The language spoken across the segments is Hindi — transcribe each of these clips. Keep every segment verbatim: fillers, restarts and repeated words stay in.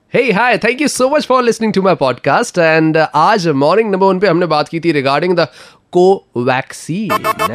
Hey, hi, thank you so much for listening to my podcast. And uh, आज मॉर्निंग नंबर वन पे हमने बात की थी regarding the Covaxin.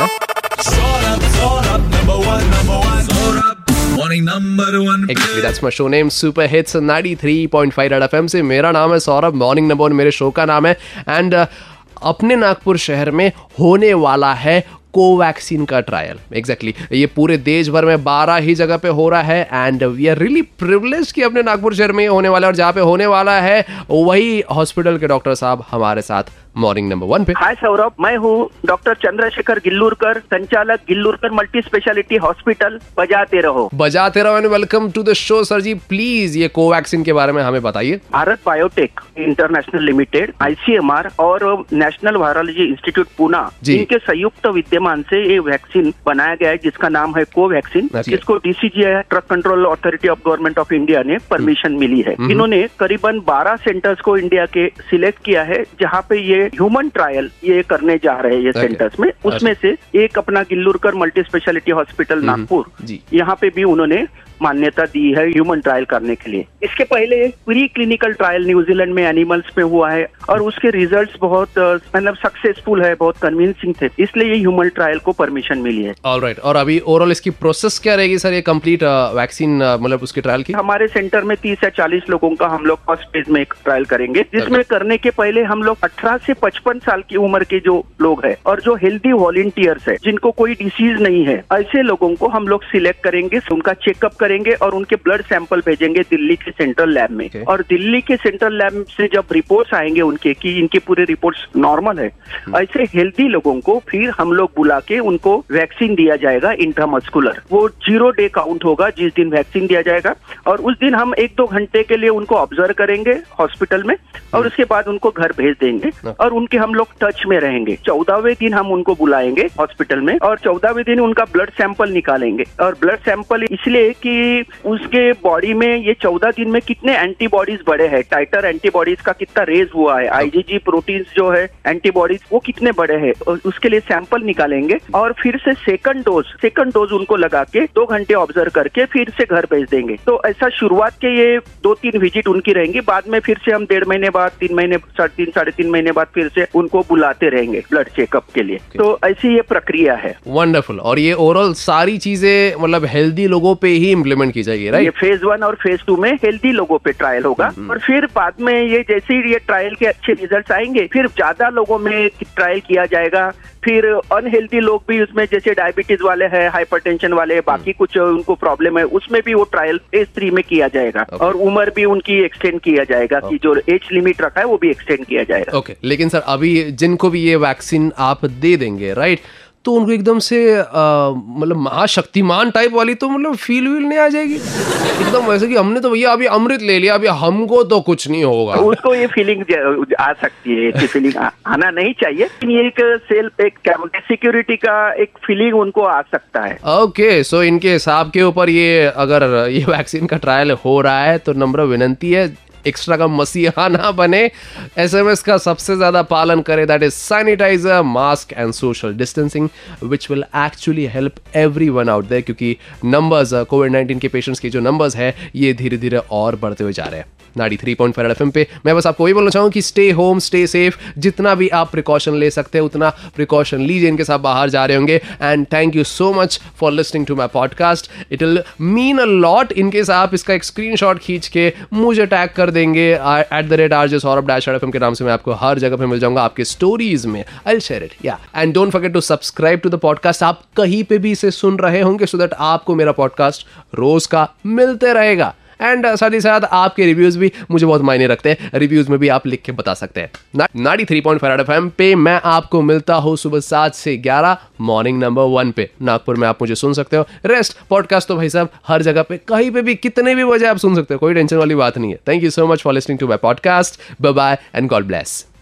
Exactly, that's my show name, Super Hits ninety-three point five Red F M से. मेरा नाम है सौरभ, मॉर्निंग नंबर वन मेरे शो का नाम है. एंड uh, अपने नागपुर शहर में होने वाला है कोवैक्सीन का ट्रायल. Exactly exactly. ये पूरे देश भर में बारह ही जगह पे हो रहा है. And we are really privilege कि अपने नागपुर शहर में होने वाला है, और जहाँ पे होने वाला है वही हॉस्पिटल के डॉक्टर साहब हमारे साथ मॉर्निंग नंबर वन पे. हाय सौरभ, मैं हूँ डॉक्टर चंद्रशेखर गिल्लूरकर, संचालक गिल्लूरकर मल्टी स्पेशलिटी हॉस्पिटल. बजाते रहो बजाते रहो and welcome to the show. Sir ji please ये कोवैक्सीन के बारे में हमें बताइए. Bharat biotech international limited, ICMR और नेशनल वायरोलॉजी इंस्टीट्यूट पुणे, इनके संयुक्त विद्यमान से ये वैक्सीन बनाया गया है जिसका नाम है कोवैक्सीन, जिसको DCGI drug control authority of government of India ने परमिशन मिली है. इन्होंने करीबन बारह सेंटर्स को इंडिया के सिलेक्ट किया है जहाँ पे ये ह्यूमन ट्रायल ये करने जा रहे हैं ये okay. सेंटर्स में. उसमें से एक अपना Gillurkar multi speciality hospital Nagpur, यहाँ पे भी उन्होंने मान्यता दी है ह्यूमन ट्रायल करने के लिए. इसके पहले प्री क्लिनिकल ट्रायल न्यूजीलैंड में एनिमल्स में हुआ है और उसके रिजल्ट्स बहुत मतलब सक्सेसफुल है, बहुत कन्विंसिंग थे, इसलिए ये ह्यूमन ट्रायल को परमिशन मिली है. ऑलराइट, और अभी ओवरऑल इसकी प्रोसेस क्या रहेगी सर, ये कंप्लीट वैक्सीन मतलब उसके ट्रायल की? हमारे सेंटर में तीस या चालीस लोगों का हम लोग फर्स्ट फेज में एक ट्रायल करेंगे, जिसमें okay. करने के पहले हम लोग अठारह से पचपन साल की उम्र के जो लोग है और जो हेल्दी वॉलंटियर्स है जिनको कोई डिसीज नहीं है, ऐसे लोगों को हम लोग सिलेक्ट करेंगे, उनका चेकअप करेंगे और उनके ब्लड सैंपल भेजेंगे दिल्ली के सेंट्रल लैब में. okay. और दिल्ली के सेंट्रल लैब से जब रिपोर्ट्स आएंगे उनके कि इनके पूरे रिपोर्ट्स नॉर्मल है, hmm. ऐसे हेल्दी लोगों को फिर हम लोग बुला के उनको वैक्सीन दिया जाएगा इंट्रामस्कुलर. वो जीरो डे काउंट होगा जिस दिन वैक्सीन दिया जाएगा, और उस दिन हम एक दो घंटे के लिए उनको ऑब्जर्व करेंगे हॉस्पिटल में और hmm. उसके बाद उनको घर भेज देंगे hmm. और उनके हम लोग टच में रहेंगे. चौदहवें दिन हम उनको बुलाएंगे हॉस्पिटल में और चौदहवें दिन उनका ब्लड सैंपल निकालेंगे. और ब्लड सैंपल इसलिए कि उसके बॉडी में ये चौदह दिन में कितने एंटीबॉडीज बढ़े हैं, टाइटर एंटीबॉडीज का कितना रेज हुआ है, आईजीजी प्रोटीन्स जो है एंटीबॉडीज वो कितने बड़े हैं, उसके लिए सैंपल निकालेंगे और फिर से सेकंड डोज सेकंड डोज उनको लगा के दो घंटे ऑब्जर्व करके फिर से घर भेज देंगे. तो ऐसा शुरुआत के ये दो तीन विजिट उनकी रहेंगी. बाद में फिर से हम डेढ़ महीने बाद, तीन महीने साढ़े तीन साढ़े तीन महीने बाद फिर से उनको बुलाते रहेंगे ब्लड चेकअप के लिए. तो ऐसी ये प्रक्रिया है. वंडरफुल. और ये ओवरऑल सारी चीजें मतलब हेल्दी लोगों पे ही इम्प्लीमेंट की जाएगी, राइट? ये फेज वन और फेज टू में हेल्दी लोगों पे ट्रायल होगा और फिर बाद में ये जैसे ही ये ट्रायल के अच्छे रिजल्ट्स आएंगे फिर ज्यादा लोगों में ट्रायल किया जाएगा. फिर अनहेल्दी लोग भी उसमें, जैसे डायबिटीज वाले हैं, हाइपरटेंशन वाले, बाकी कुछ उनको प्रॉब्लम है, उसमें भी वो ट्रायल फेज थ्री में किया जाएगा. okay. और उम्र भी उनकी एक्सटेंड किया जाएगा. okay. कि जो एज लिमिट रखा है वो भी एक्सटेंड किया जाएगा. Okay okay. लेकिन सर अभी जिनको भी ये वैक्सीन आप दे देंगे, राइट, तो उनको एकदम से मतलब महाशक्तिमान टाइप वाली तो मतलब फील वील नहीं आ जाएगी एकदम वैसे कि हमने तो भैया अभी अमृत ले लिया, अभी हमको तो कुछ नहीं होगा? उसको ये फीलिंग आ सकती है, ऐसी फीलिंग आना नहीं चाहिए. ये एक सेल्फ एक सिक्योरिटी का एक फीलिंग उनको आ सकता है. ओके, सो इनके हिसाब के ऊपर ये अगर ये वैक्सीन का ट्रायल हो रहा है तो नम्र विनंती है एक्स्ट्रा का मसीहा ना बने, एसएमएस का सबसे ज्यादा पालन करे, that is sanitiser, mask and social distancing, which will actually help everyone out there. क्योंकि नंबर्स कोविड नाइनटीन के पेशेंट्स के जो नंबर्स है ये धीरे धीरे और बढ़ते हुए जा रहे हैं. तिरानवे पॉइंट फाइव एफएम पे मैं बस आपको वही बोलना चाहूँ कि स्टे होम, स्टे सेफ. जितना भी आप प्रिकॉशन ले सकते हैं उतना प्रिकॉशन लीजिए इनके साथ बाहर जा रहे होंगे. And thank you so much for listening to my podcast. It will mean a lot in case आप इसका एक स्क्रीनशॉट खींच के मुझे टैग कर देंगे at the rate RJ Saurabh dash FM के नाम से. मैं आपको हर जगह पे मिल जाऊंगा आपके स्टोरीज में. I will share it. Yeah and don't forget to subscribe to the podcast. आप कहीं पे भी इसे सुन रहे होंगे सो दैट आपको मेरा पॉडकास्ट रोज का मिलते रहेगा. एंड साथ ही साथ आपके रिव्यूज भी मुझे बहुत मायने रखते हैं. रिव्यूज में भी आप लिख के बता सकते हैं. तिरानवे पॉइंट फाइव एफएम पे मैं आपको मिलता हूँ सुबह सात से ग्यारह मॉर्निंग नंबर वन पे. नागपुर में आप मुझे सुन सकते हो. रेस्ट पॉडकास्ट तो भाई साहब हर जगह पे कहीं पे भी कितने भी बजे आप सुन सकते हो, कोई टेंशन वाली बात नहीं है. Thank you so much for listening to my podcast. Bye bye and God bless.